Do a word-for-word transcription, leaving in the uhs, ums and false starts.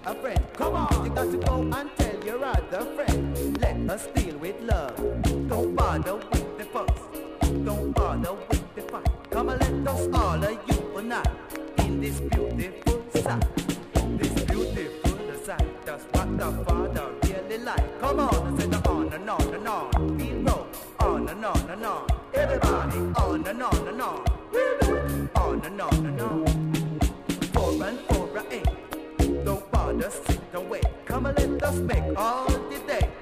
a friend. Come on, you got to go and tell your other friend. Let us deal with love. Don't bother with the fuss. Don't bother with the fight. Come and let us all a unite in this beautiful sight. This beautiful sight. That's what the Father really like. Come on and say the on and on and on. We roll on and on and on. Everybody on and on and on. We do it on and on and on. Four and four and eight. Don't bother, sit and wait. Come and let us make all the day.